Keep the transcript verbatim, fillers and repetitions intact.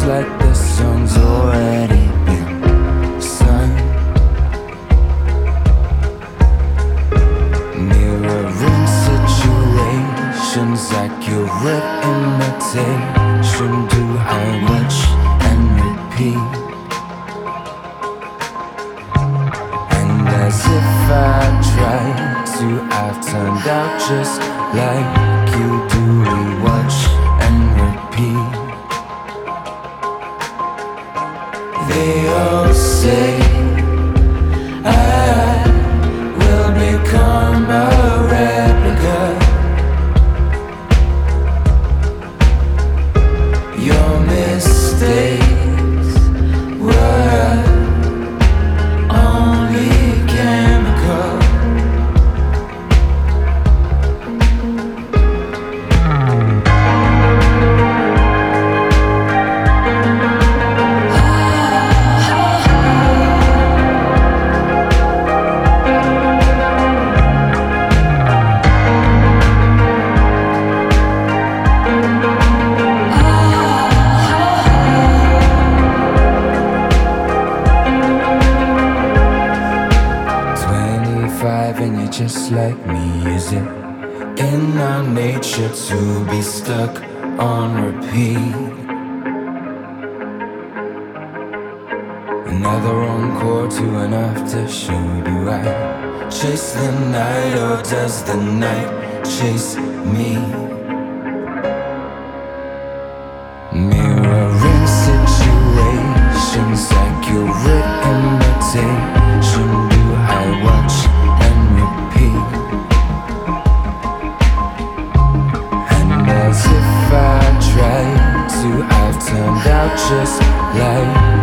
like the song's already been sung. Mirroring situations like your imitation. Do I watch and repeat? And as if I tried to, I've turned out just like you. Do we watch and repeat? They all say I will become a replica. Your mistakes were only chemical. And you're just like me. Is it in our nature to be stuck on repeat? Another encore to an after show. Do I chase the night or does the night chase me? Mirroring situations like your imitation. Do I watch and repeat? And as if I tried to, I've turned out just like